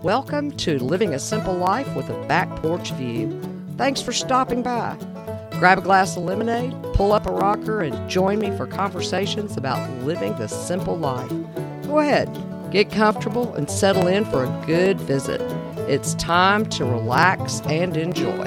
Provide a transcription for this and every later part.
Welcome to Living a Simple Life with a Back Porch View. Thanks for stopping by. Grab a glass of lemonade, pull up a rocker, and join me for conversations about living the simple life. Go ahead, get comfortable and settle in for a good visit. It's time to relax and enjoy.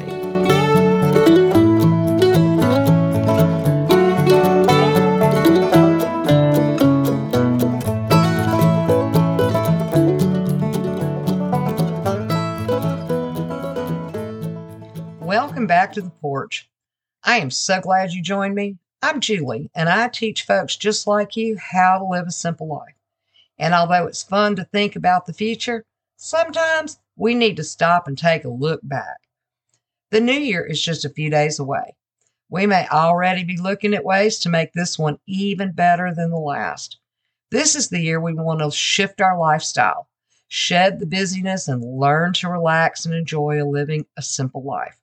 Welcome back to the porch. I am so glad you joined me. I'm Julie, and I teach folks just like you how to live a simple life. And although it's fun to think about the future, sometimes we need to stop and take a look back. The new year is just a few days away. We may already be looking at ways to make this one even better than the last. This is the year we want to shift our lifestyle, shed the busyness, and learn to relax and enjoy living a simple life.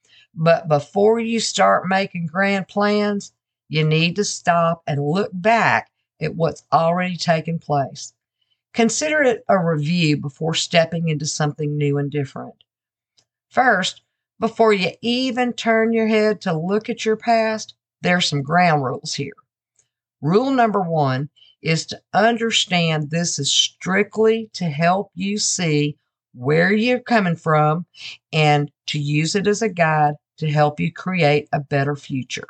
But before you start making grand plans, you need to stop and look back at what's already taken place. Consider it a review before stepping into something new and different. First, before you even turn your head to look at your past, there's some ground rules here. Rule number 1 is to understand this is strictly to help you see where you're coming from and to use it as a guide to help you create a better future.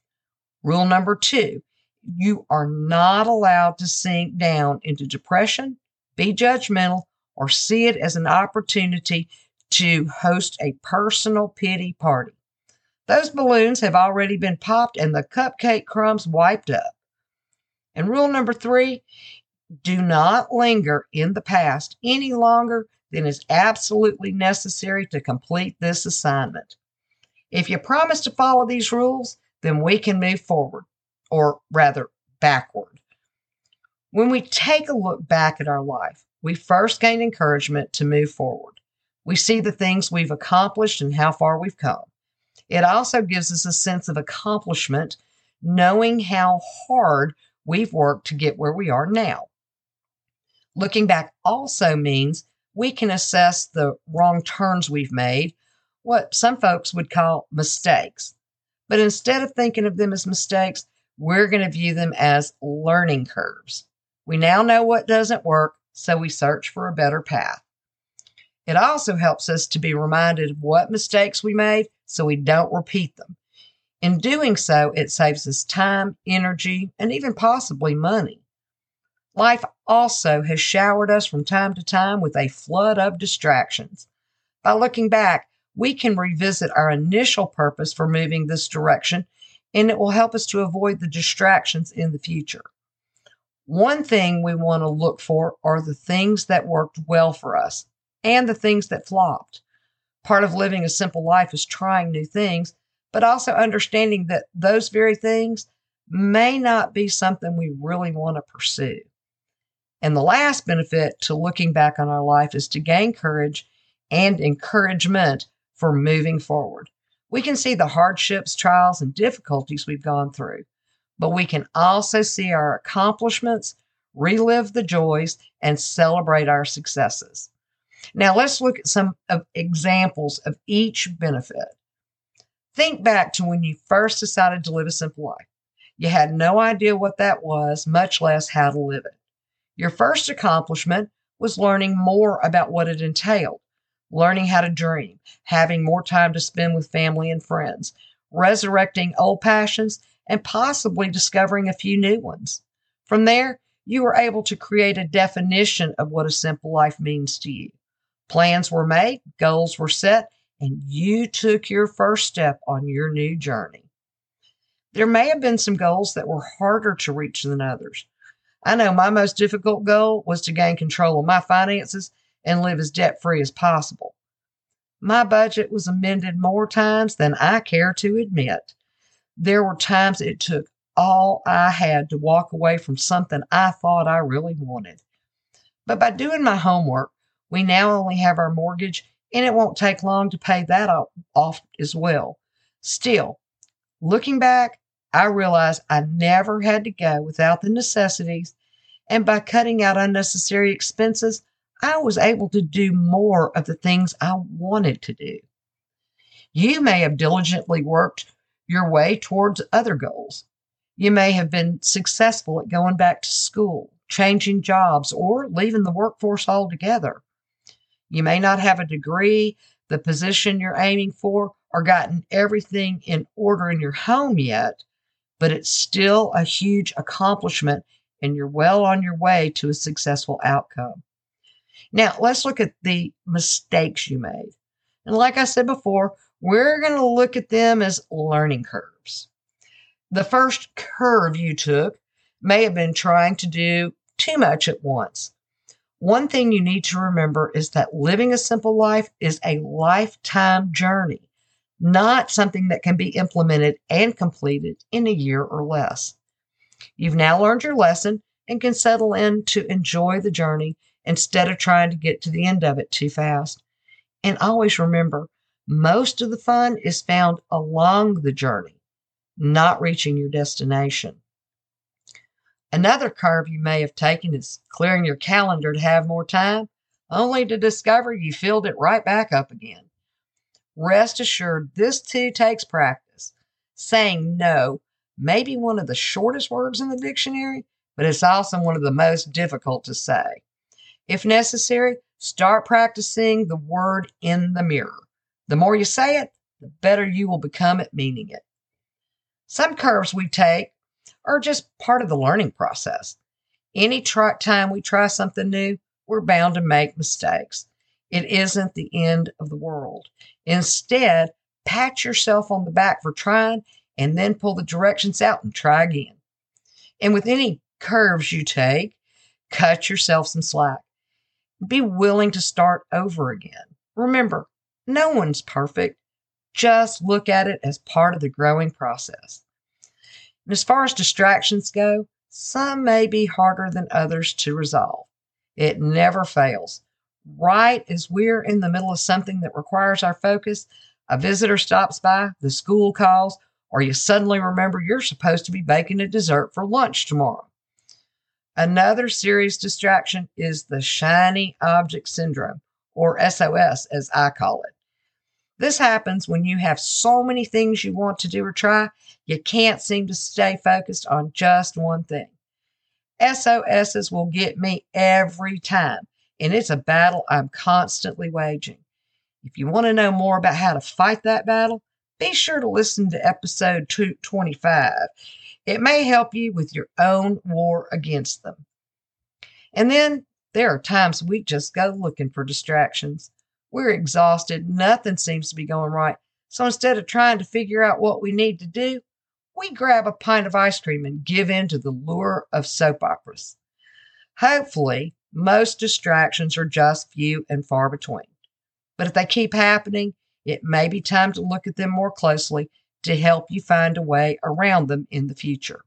Rule number 2, you are not allowed to sink down into depression, be judgmental, or see it as an opportunity to host a personal pity party. Those balloons have already been popped and the cupcake crumbs wiped up. And rule number 3, do not linger in the past any longer than is absolutely necessary to complete this assignment. If you promise to follow these rules, then we can move forward, or rather backward. When we take a look back at our life, we first gain encouragement to move forward. We see the things we've accomplished and how far we've come. It also gives us a sense of accomplishment, knowing how hard we've worked to get where we are now. Looking back also means we can assess the wrong turns we've made, what some folks would call mistakes. But instead of thinking of them as mistakes, we're going to view them as learning curves. We now know what doesn't work, so we search for a better path. It also helps us to be reminded of what mistakes we made so we don't repeat them. In doing so, it saves us time, energy, and even possibly money. Life also has showered us from time to time with a flood of distractions. By looking back, we can revisit our initial purpose for moving this direction, and it will help us to avoid the distractions in the future. One thing we want to look for are the things that worked well for us and the things that flopped. Part of living a simple life is trying new things, but also understanding that those very things may not be something we really want to pursue. And the last benefit to looking back on our life is to gain courage and encouragement for moving forward. We can see the hardships, trials, and difficulties we've gone through, but we can also see our accomplishments, relive the joys, and celebrate our successes. Now let's look at some examples of each benefit. Think back to when you first decided to live a simple life. You had no idea what that was, much less how to live it. Your first accomplishment was learning more about what it entailed. Learning how to dream, having more time to spend with family and friends, resurrecting old passions, and possibly discovering a few new ones. From there, you were able to create a definition of what a simple life means to you. Plans were made, goals were set, and you took your first step on your new journey. There may have been some goals that were harder to reach than others. I know my most difficult goal was to gain control of my finances and live as debt-free as possible. My budget was amended more times than I care to admit. There were times it took all I had to walk away from something I thought I really wanted. But by doing my homework, we now only have our mortgage, and it won't take long to pay that off as well. Still, looking back, I realized I never had to go without the necessities, and by cutting out unnecessary expenses, I was able to do more of the things I wanted to do. You may have diligently worked your way towards other goals. You may have been successful at going back to school, changing jobs, or leaving the workforce altogether. You may not have a degree, the position you're aiming for, or gotten everything in order in your home yet, but it's still a huge accomplishment and you're well on your way to a successful outcome. Now, let's look at the mistakes you made. And like I said before, we're going to look at them as learning curves. The first curve you took may have been trying to do too much at once. One thing you need to remember is that living a simple life is a lifetime journey, not something that can be implemented and completed in a year or less. You've now learned your lesson and can settle in to enjoy the journey instead of trying to get to the end of it too fast. And always remember, most of the fun is found along the journey, not reaching your destination. Another curve you may have taken is clearing your calendar to have more time, only to discover you filled it right back up again. Rest assured, this too takes practice. Saying no may be one of the shortest words in the dictionary, but it's also one of the most difficult to say. If necessary, start practicing the word in the mirror. The more you say it, the better you will become at meaning it. Some curves we take are just part of the learning process. Any time we try something new, we're bound to make mistakes. It isn't the end of the world. Instead, pat yourself on the back for trying and then pull the directions out and try again. And with any curves you take, cut yourself some slack. Be willing to start over again. Remember, no one's perfect. Just look at it as part of the growing process. And as far as distractions go, some may be harder than others to resolve. It never fails. Right as we're in the middle of something that requires our focus, a visitor stops by, the school calls, or you suddenly remember you're supposed to be baking a dessert for lunch tomorrow. Another serious distraction is the shiny object syndrome, or SOS as I call it. This happens when you have so many things you want to do or try, you can't seem to stay focused on just one thing. SOSs will get me every time, and it's a battle I'm constantly waging. If you want to know more about how to fight that battle, be sure to listen to episode 225. It may help you with your own war against them. And then there are times we just go looking for distractions. We're exhausted. Nothing seems to be going right. So instead of trying to figure out what we need to do, we grab a pint of ice cream and give in to the lure of soap operas. Hopefully, most distractions are just few and far between. But if they keep happening, it may be time to look at them more closely to help you find a way around them in the future.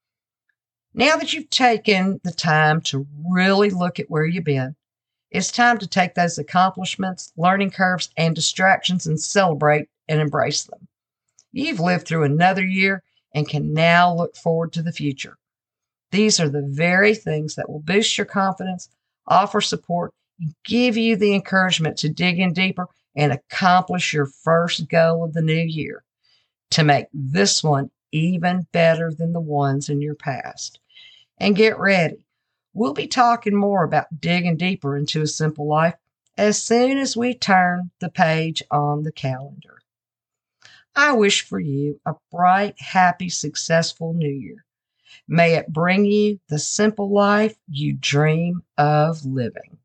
Now that you've taken the time to really look at where you've been, it's time to take those accomplishments, learning curves, and distractions and celebrate and embrace them. You've lived through another year and can now look forward to the future. These are the very things that will boost your confidence, offer support, and give you the encouragement to dig in deeper and accomplish your first goal of the new year, to make this one even better than the ones in your past. And get ready. We'll be talking more about digging deeper into a simple life as soon as we turn the page on the calendar. I wish for you a bright, happy, successful new year. May it bring you the simple life you dream of living.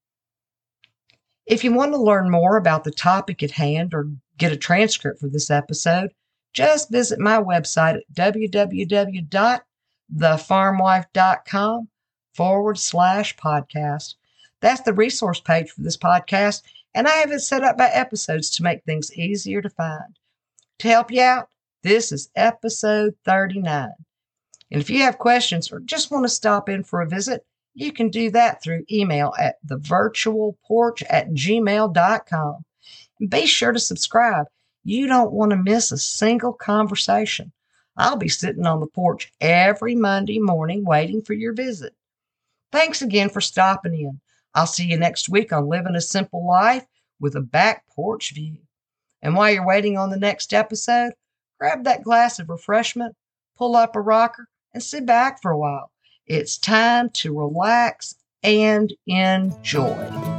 If you want to learn more about the topic at hand or get a transcript for this episode, just visit my website at www.thefarmwife.com/podcast. That's the resource page for this podcast, and I have it set up by episodes to make things easier to find. To help you out, this is episode 39. And if you have questions or just want to stop in for a visit, you can do that through email at thevirtualporch@gmail.com. And be sure to subscribe. You don't want to miss a single conversation. I'll be sitting on the porch every Monday morning waiting for your visit. Thanks again for stopping in. I'll see you next week on Living a Simple Life with a Back Porch View. And while you're waiting on the next episode, grab that glass of refreshment, pull up a rocker, and sit back for a while. It's time to relax and enjoy.